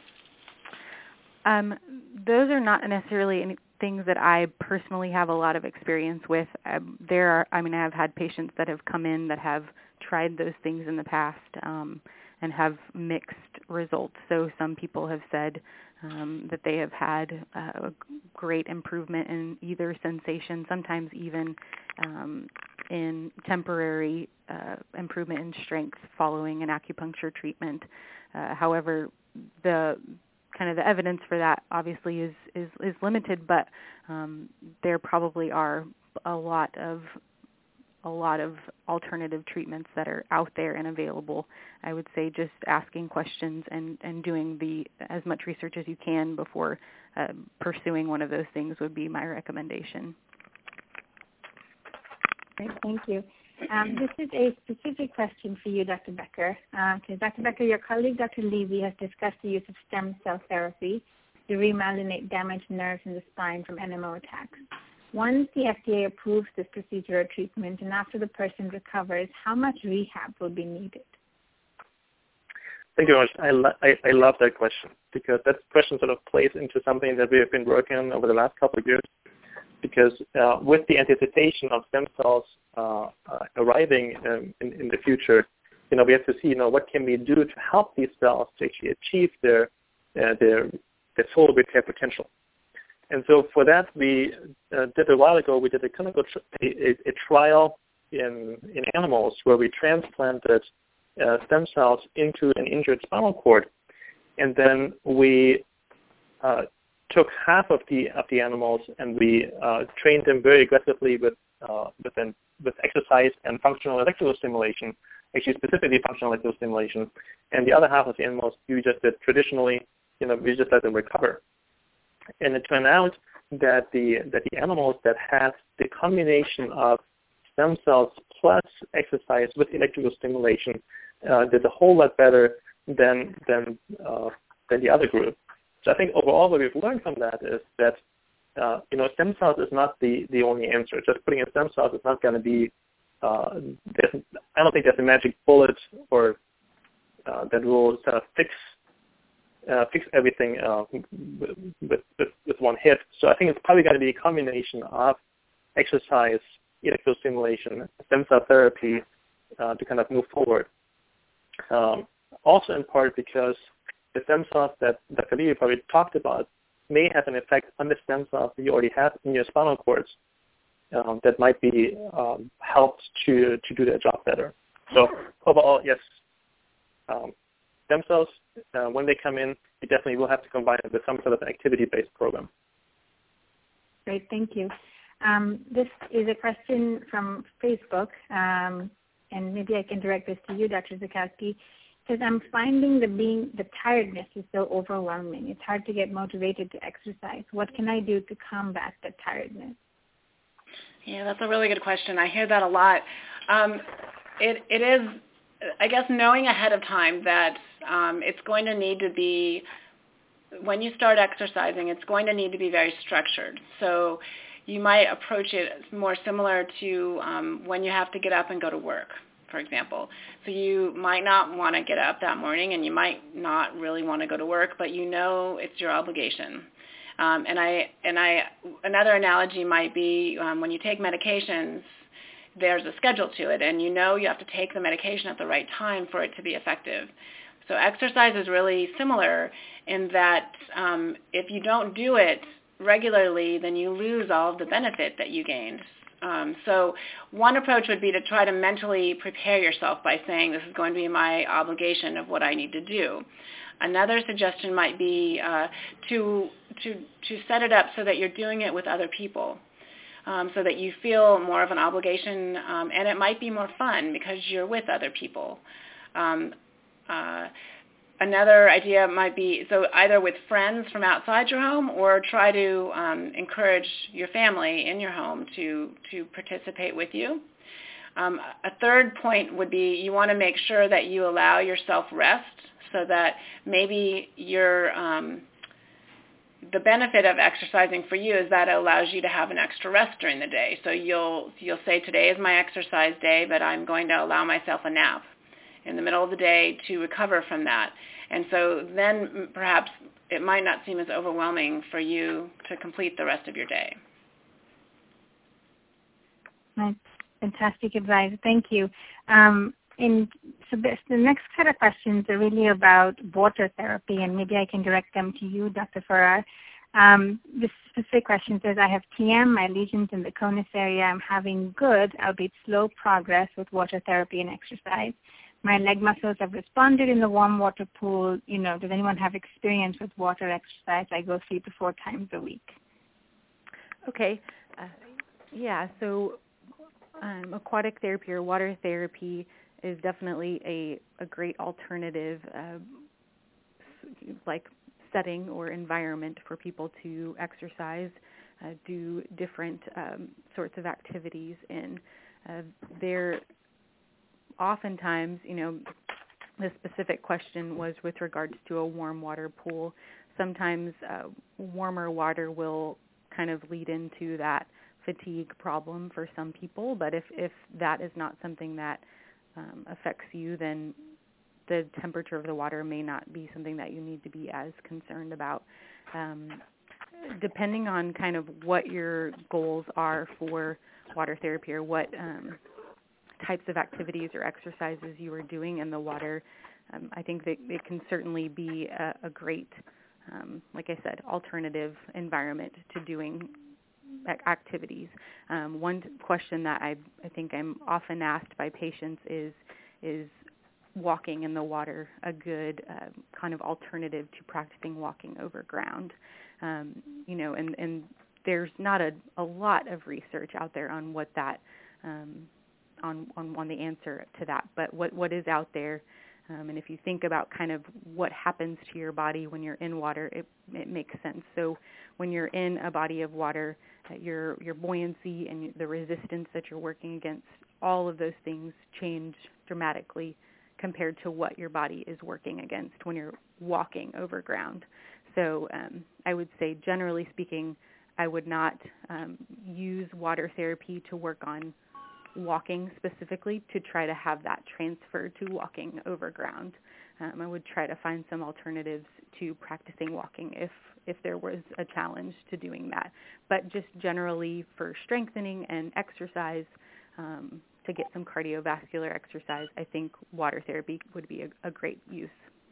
Speaker 5: Um, those are not necessarily any things that I personally have a lot of experience with. Um, there are, I mean, I've had patients that have come in that have tried those things in the past um, and have mixed results. So some people have said um, that they have had uh, a great improvement in either sensation, sometimes even um, in temporary uh, improvement in strength following an acupuncture treatment. Uh, however, the kind of the evidence for that obviously is, is, is limited, but um, there probably are a lot of a lot of alternative treatments that are out there and available. I would say just asking questions and, and doing the as much research as you can before uh, pursuing one of those things would be my recommendation.
Speaker 2: Great, thank you. Um, this is a specific question for you, Doctor Becker. Because uh, Doctor Becker, your colleague, Doctor Levy, has discussed the use of stem cell therapy to remyelinate damaged nerves in the spine from N M O attacks. Once the F D A approves this procedure or treatment, and after the person recovers, how much rehab will be needed?
Speaker 3: Thank you very much. I, lo- I, I love that question because that question sort of plays into something that we have been working on over the last couple of years. because uh, with the anticipation of stem cells uh, uh, arriving um, in, in the future, you know, we have to see, you know, what can we do to help these cells to actually achieve their uh, their their full repair potential. And so for that, we uh, did a while ago, we did a clinical tr- a, a trial in in animals where we transplanted uh, stem cells into an injured spinal cord, and then we uh, took half of the of the animals and we uh, trained them very aggressively with uh, with an, with exercise and functional electrical stimulation, actually specifically functional electrical stimulation, and the other half of the animals we just did traditionally, you know, we just let them recover. And it turned out that the that the animals that had the combination of stem cells plus exercise with electrical stimulation uh, did a whole lot better than than uh, than the other group. So I think overall what we've learned from that is that uh, you know stem cells is not the, the only answer. Just putting in stem cells is not going to be. Uh, I don't think there's a magic bullet or uh, that will sort of fix. Uh, fix everything uh, with, with, with one hit. So I think it's probably going to be a combination of exercise, electrical stimulation, stem cell therapy uh, to kind of move forward. Um, also in part because the stem cells that Doctor Levy probably talked about may have an effect on the stem cells that you already have in your spinal cords um, that might be um, helped to, to do their job better. So overall, yes, um, stem cells, uh, when they come in, you definitely will have to combine it with some sort of activity-based program.
Speaker 2: Great, thank you. Um, this is a question from Facebook, um, and maybe I can direct this to you, Doctor Zukowski. It says, I'm finding the being the tiredness is so overwhelming. It's hard to get motivated to exercise. What can I do to combat the tiredness?
Speaker 4: Yeah, that's a really good question. I hear that a lot. Um, it it is. I guess knowing ahead of time that um, it's going to need to be, when you start exercising, it's going to need to be very structured. So you might approach it more similar to um, when you have to get up and go to work, for example. So you might not want to get up that morning and you might not really want to go to work, but you know it's your obligation. Um, and I and I another analogy might be um, when you take medications, there's a schedule to it, and you know you have to take the medication at the right time for it to be effective. So exercise is really similar in that um, if you don't do it regularly, then you lose all of the benefit that you gained. Um, so one approach would be to try to mentally prepare yourself by saying, this is going to be my obligation of what I need to do. Another suggestion might be uh, to, to, to set it up so that you're doing it with other people. Um, so that you feel more of an obligation, um, and it might be more fun because you're with other people. Um, uh, another idea might be, so either with friends from outside your home or try to um, encourage your family in your home to, to participate with you. Um, a third point would be you want to make sure that you allow yourself rest so that maybe you're um, the benefit of exercising for you is that it allows you to have an extra rest during the day. So you'll you'll say, today is my exercise day, but I'm going to allow myself a nap in the middle of the day to recover from that. And so then perhaps it might not seem as overwhelming for you to complete the rest of your day.
Speaker 2: That's fantastic advice. Thank you. Um, and so this, the next set of questions are really about water therapy, and maybe I can direct them to you, Doctor Farrar. Um, this specific question says, I have T M, my lesions in the conus area. I'm having good, albeit slow progress with water therapy and exercise. My leg muscles have responded in the warm water pool. You know, does anyone have experience with water exercise? I go three to four times a week.
Speaker 5: Okay. Uh, yeah, so um, aquatic therapy or water therapy is definitely a, a great alternative, uh, like setting or environment for people to exercise, uh, do different um, sorts of activities in. Uh, there, oftentimes, you know, the specific question was with regards to a warm water pool. Sometimes uh, warmer water will kind of lead into that fatigue problem for some people, but if, if that is not something that um, affects you, then the temperature of the water may not be something that you need to be as concerned about. Um, depending on kind of what your goals are for water therapy or what um, types of activities or exercises you are doing in the water, um, I think that it can certainly be a, a great, um, like I said, alternative environment to doing activities. Um, one question that I, I think I'm often asked by patients is, is walking in the water a good uh, kind of alternative to practicing walking over ground? Um, you know, and, and there's not a, a lot of research out there on what that, um, on, on, on the answer to that, but what, what is out there, um, and if you think about kind of what happens to your body when you're in water, it, it makes sense. So when you're in a body of water, uh, your, your buoyancy and the resistance that you're working against, all of those things change dramatically compared to what your body is working against when you're walking over ground. So um, I would say, generally speaking, I would not um, use water therapy to work on walking specifically to try to have that transfer to walking over ground. Um, I would try to find some alternatives to practicing walking if, if there was a challenge to doing that. But just generally for strengthening and exercise, um, to get some cardiovascular exercise, I think water therapy would be a, a great use.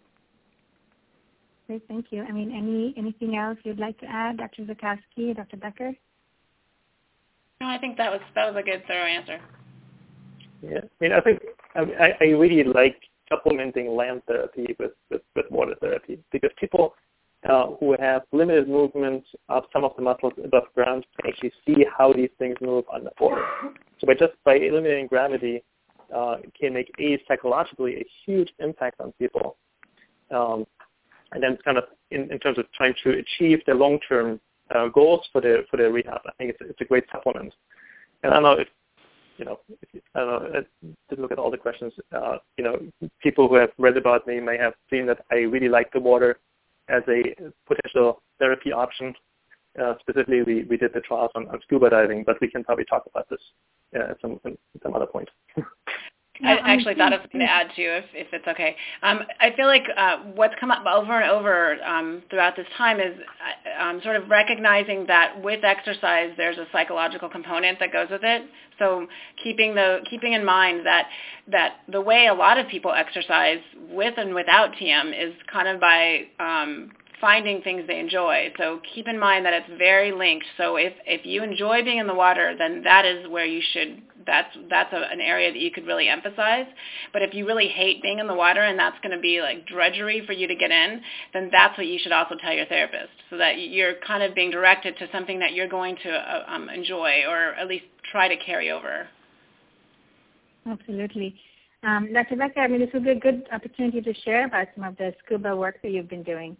Speaker 2: Great, thank you. I mean, any anything else you'd like to add, Doctor Zukowski, Doctor Becker?
Speaker 4: No, I think that was that was a good, thorough answer.
Speaker 3: Yeah, I mean, I think I, I really like supplementing land therapy with, with, with water therapy because people uh, who have limited movement of some of the muscles above ground can actually see how these things move underwater. So by just by eliminating gravity, uh, it can make a psychologically a huge impact on people. Um, and then kind of in, in terms of trying to achieve their long-term uh, goals for their for their rehab, I think it's it's a great supplement. And I don't know if you know if, I don't know to look at all the questions. Uh, you know, people who have read about me may have seen that I really like the water as a potential therapy option. Uh, specifically, we, we did the trials on, on scuba diving, but we can probably talk about this uh, at some at some other point.
Speaker 4: I actually thought of something to add to you, if, if it's okay. Um, I feel like uh, what's come up over and over um, throughout this time is um, sort of recognizing that with exercise, there's a psychological component that goes with it. So keeping the keeping in mind that that the way a lot of people exercise with and without T M is kind of by um, finding things they enjoy. So keep in mind that it's very linked. So if, if you enjoy being in the water, then that is where you should, that's that's a, an area that you could really emphasize. But if you really hate being in the water and that's going to be like drudgery for you to get in, then that's what you should also tell your therapist, so that you're kind of being directed to something that you're going to uh, um, enjoy or at least try to carry over.
Speaker 2: Absolutely. Um, Doctor Becker, I mean, this would be a good opportunity to share about some of the scuba work that you've been doing.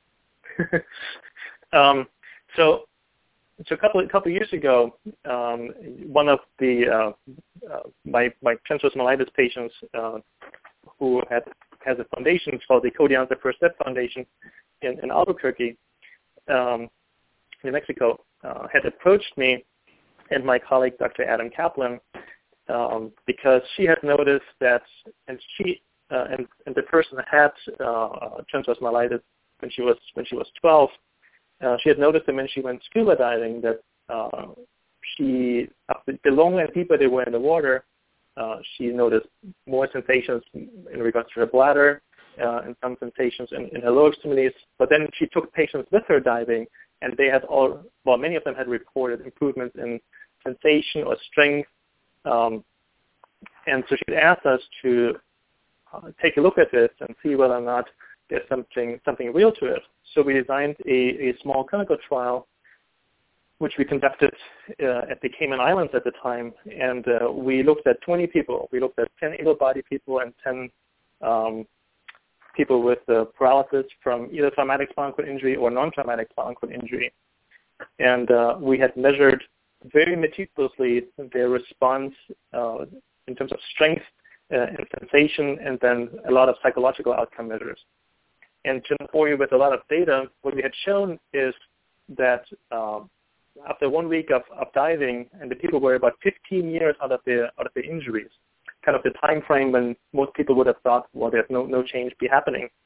Speaker 3: um, so, so a couple a couple years ago, um, one of the uh, uh, my my transverse myelitis patients uh, who had has a foundation called the Kodianza First Step Foundation in, in Albuquerque, um, New Mexico, uh, had approached me and my colleague Doctor Adam Kaplan um, because she had noticed that, and she uh, and, and the person had uh, transverse myelitis when she was when she was twelve. Uh, she had noticed that when she went scuba diving that uh, she, the longer and deeper they were in the water, uh, she noticed more sensations in regards to her bladder uh, and some sensations in, in her lower extremities. But then she took patients with her diving, and they had all, well, many of them had reported improvements in sensation or strength. Um, and so she asked us to uh, take a look at this and see whether or not there's something something real to it. So we designed a, a small clinical trial, which we conducted uh, at the Cayman Islands at the time, and uh, we looked at twenty people. We looked at ten able-bodied people and ten um, people with uh, paralysis from either traumatic spinal cord injury or non-traumatic spinal cord injury. And uh, we had measured very meticulously their response uh, in terms of strength uh, and sensation, and then a lot of psychological outcome measures. And to bore you with a lot of data, what we had shown is that um, after one week of, of diving, and the people were about fifteen years out of their out of their injuries, kind of the time frame when most people would have thought, well, there's no no change be happening.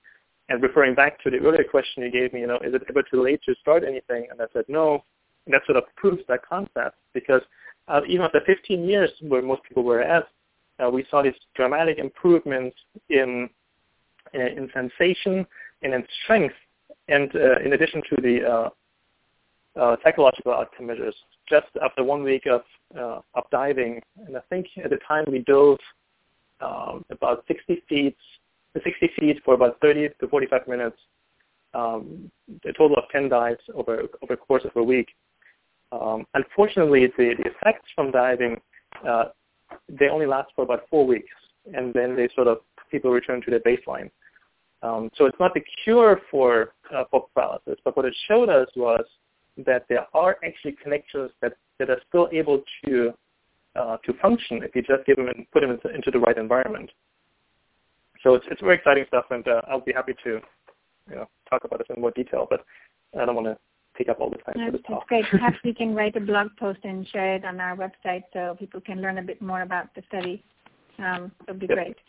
Speaker 3: And referring back to the earlier question you gave me, you know, is it ever too late to start anything? And I said no. And that sort of proves that concept because uh, even after fifteen years where most people were at, uh, we saw these dramatic improvements in in, in sensation and in strength, and uh, in addition to the uh, uh, psychological outcome measures, just after one week of uh, of diving. And I think at the time we dove um, about sixty feet. sixty feet for about thirty to forty-five minutes, um, a total of ten dives over over the course of a week. Um, unfortunately, the, the effects from diving, uh, they only last for about four weeks, and then they sort of, people return to their baseline. Um, so it's not the cure for, uh, for paralysis, but what it showed us was that there are actually connections that, that are still able to uh, to function if you just give them and put them into, into the right environment. So it's it's very exciting stuff, and uh, I'll be happy to, you know, talk about this in more detail. But I don't want to take up all the time
Speaker 2: no,
Speaker 3: for this talk.
Speaker 2: That's great. Perhaps we can write a blog post and share it on our website so people can learn a bit more about the study. Um, that would be
Speaker 3: yep.
Speaker 2: great.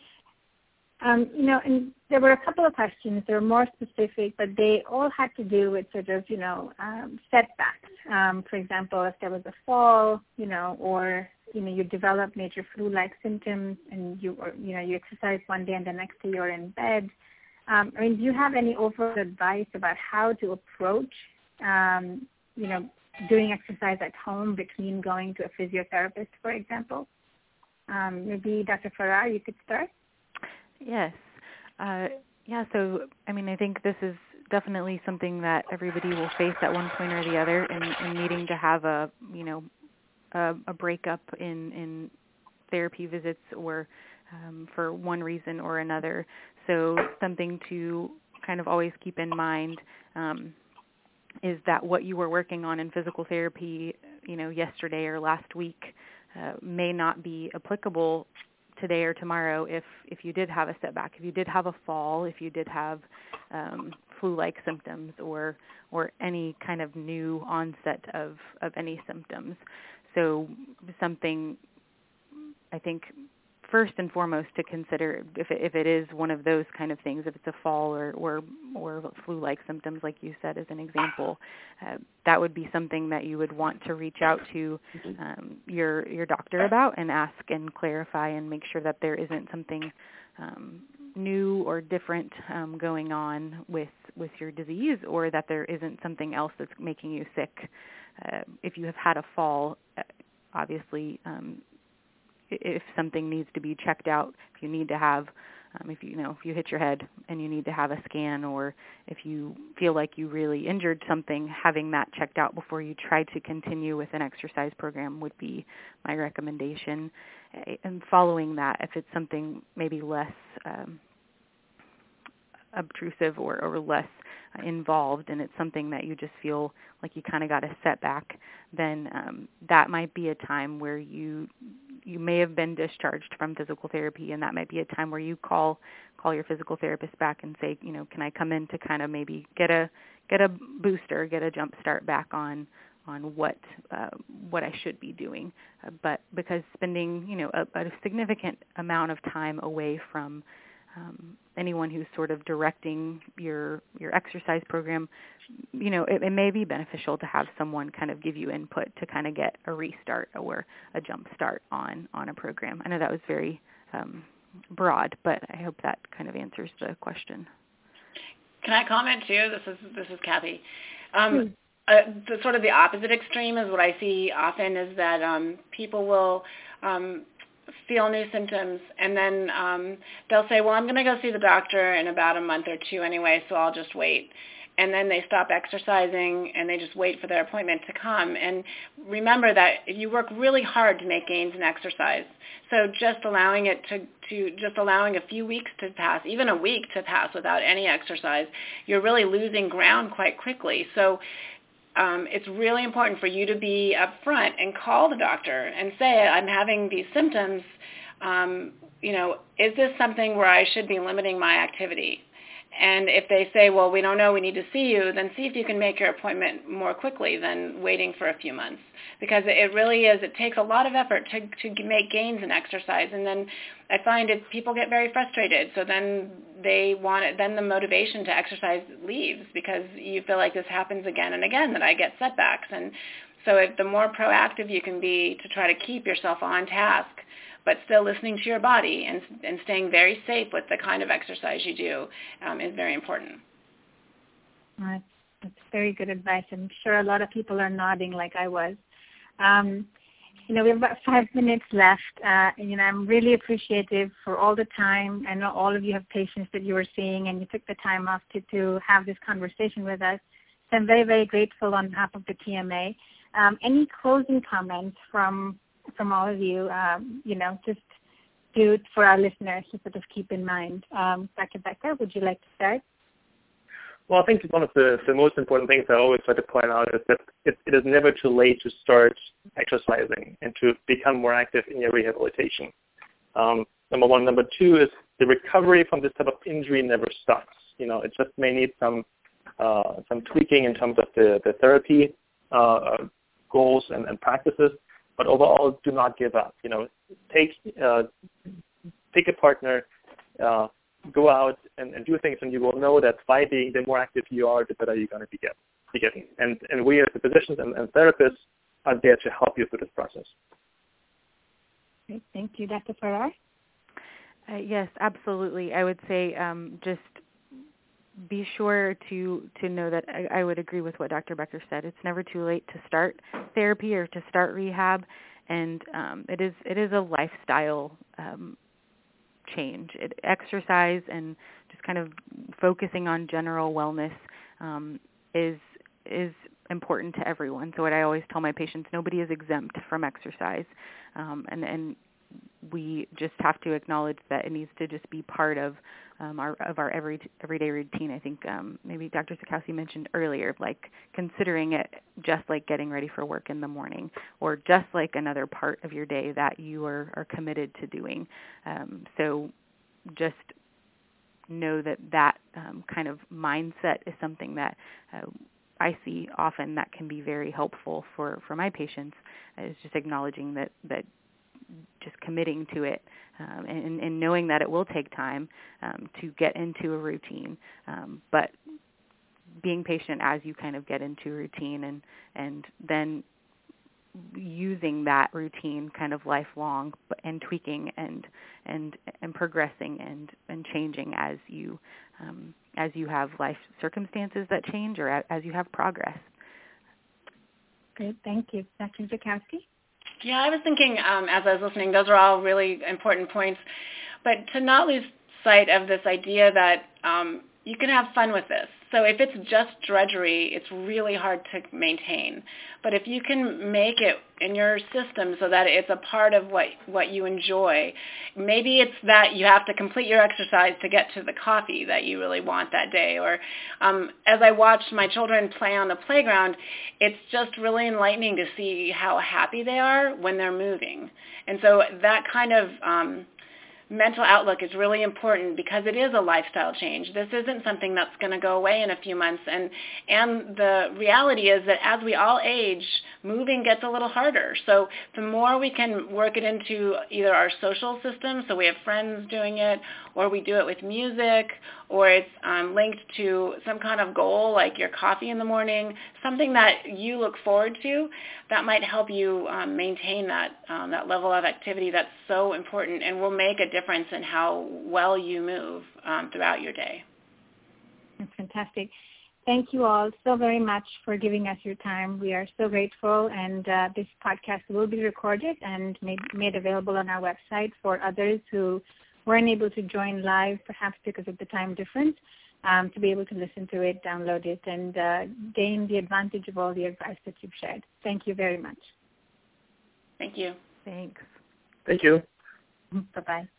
Speaker 2: Um, you know, and there were a couple of questions. They were more specific, but they all had to do with sort of, you know, um, setbacks. Um, for example, if there was a fall, you know, or you know, you develop major flu-like symptoms, and you, or, you know, you exercise one day and the next day you're in bed. Um, I mean, do you have any overall advice about how to approach, um, you know, doing exercise at home between going to a physiotherapist, for example? Um, maybe Doctor Farrar, you could start.
Speaker 5: Yes. Uh, yeah. So, I mean, I think this is definitely something that everybody will face at one point or the other, and, and needing to have a, you know, a, a breakup in, in therapy visits or um, for one reason or another. So something to kind of always keep in mind um, is that what you were working on in physical therapy, you know, yesterday or last week uh, may not be applicable today or tomorrow if, if you did have a setback, if you did have a fall, if you did have um, flu-like symptoms or or any kind of new onset of, of any symptoms. So something, I think, first and foremost to consider if it, if it is one of those kind of things, if it's a fall or or, or flu-like symptoms, like you said as an example, uh, that would be something that you would want to reach out to um, your your doctor about and ask and clarify and make sure that there isn't something um, new or different um, going on with with your disease, or that there isn't something else that's making you sick. Uh, if you have had a fall, obviously, um, if something needs to be checked out, if you need to have, um, if you, you know, if you hit your head and you need to have a scan, or if you feel like you really injured something, having that checked out before you try to continue with an exercise program would be my recommendation. And following that, if it's something maybe less um, obtrusive or, or less involved, and it's something that you just feel like you kind of got a setback, then um, that might be a time where you you may have been discharged from physical therapy, and that might be a time where you call call your physical therapist back and say, you know, can I come in to kind of maybe get a get a booster, get a jump start back on on what uh, what I should be doing. Uh, but because spending, you know, a, a significant amount of time away from Um, anyone who's sort of directing your your exercise program, you know, it, it may be beneficial to have someone kind of give you input to kind of get a restart or a jump start on, on a program. I know that was very um, broad, but I hope that kind of answers the question.
Speaker 4: Can I comment too? This is this is Kathy. Um, hmm. uh, the sort of the opposite extreme is what I see often is that um, people will um, feel new symptoms, and then um, they'll say, well, I'm going to go see the doctor in about a month or two anyway, so I'll just wait. And then they stop exercising, and they just wait for their appointment to come. And remember that you work really hard to make gains in exercise. So just allowing it to, to just allowing a few weeks to pass, even a week to pass without any exercise, you're really losing ground quite quickly. So Um, it's really important for you to be upfront and call the doctor and say, I'm having these symptoms. Um, you know, is this something where I should be limiting my activity? and if they say, well, we don't know, we need to see you, then see if you can make your appointment more quickly than waiting for a few months. Because it really is, it takes a lot of effort to, to make gains in exercise. And then I find it, people get very frustrated. So then they want it, then the motivation to exercise leaves because you feel like this happens again and again, that I get setbacks. And so if the more proactive you can be to try to keep yourself on task, but still listening to your body and, and staying very safe with the kind of exercise you do um, is very important.
Speaker 2: That's, that's very good advice. I'm sure a lot of people are nodding like I was. Um, you know, we have about five minutes left. Uh, and, you know, I'm really appreciative for all the time. I know all of you have patients that you were seeing, and you took the time off to, to have this conversation with us. So I'm very, very grateful on behalf of the T M A. Um, any closing comments from from all of you, um, you know, just to, for our listeners to sort of keep in mind. Um, Doctor Becker, would you like to start?
Speaker 3: Well, I think one of the, the most important things I always try to point out is that it, it is never too late to start exercising and to become more active in your rehabilitation. Um, number one. Number two is the recovery from this type of injury never stops. You know, it just may need some uh, some tweaking in terms of the, the therapy uh, goals and, and practices. But overall, do not give up. You know, take uh, take a partner, uh, go out and, and do things, and you will know that by being the more active you are, the better you're going to be, get, be getting. And and we as the physicians and, and therapists are there to help you through this process.
Speaker 2: Great. Thank you, Doctor Farrar.
Speaker 5: Uh, yes, absolutely. I would say um, just be sure to, to know that I, I would agree with what Doctor Becker said. It's never too late to start therapy or to start rehab, and um, it is it is a lifestyle um, change. It, exercise and just kind of focusing on general wellness um, is is important to everyone. So what I always tell my patients, nobody is exempt from exercise, um, and and we just have to acknowledge that it needs to just be part of um, our of our every everyday routine. I think um, maybe Doctor Sikowski mentioned earlier, like considering it just like getting ready for work in the morning, or just like another part of your day that you are, are committed to doing. Um, so just know that that um, kind of mindset is something that uh, I see often that can be very helpful for, for my patients, is just acknowledging that, that just committing to it um, and, and knowing that it will take time um, to get into a routine, um, but being patient as you kind of get into a routine, and, and then using that routine kind of lifelong and tweaking and and and progressing and, and changing as you um, as you have life circumstances that change, or as you have progress.
Speaker 2: Great, thank you. Doctor Sikowski?
Speaker 4: Yeah, I was thinking um, as I was listening, those are all really important points, but to not lose sight of this idea that um, you can have fun with this. So if it's just drudgery, it's really hard to maintain. But if you can make it in your system so that it's a part of what, what you enjoy, maybe it's that you have to complete your exercise to get to the coffee that you really want that day. Or um, as I watch my children play on the playground, it's just really enlightening to see how happy they are when they're moving. And so that kind of um, mental outlook is really important, because it is a lifestyle change. This isn't something that's going to go away in a few months. And and the reality is that as we all age, moving gets a little harder. So the more we can work it into either our social system, so we have friends doing it, or we do it with music, or it's um, linked to some kind of goal like your coffee in the morning, something that you look forward to, that might help you um, maintain that um, that level of activity that's so important and will make a difference in how well you move um, throughout your day.
Speaker 2: That's fantastic. Thank you all so very much for giving us your time. We are so grateful, and uh, this podcast will be recorded and made, made available on our website for others who weren't able to join live, perhaps because of the time difference, um, to be able to listen to it, download it, and uh, gain the advantage of all the advice that you've shared. Thank you very much.
Speaker 4: Thank you.
Speaker 5: Thanks.
Speaker 3: Thank you.
Speaker 2: Bye-bye.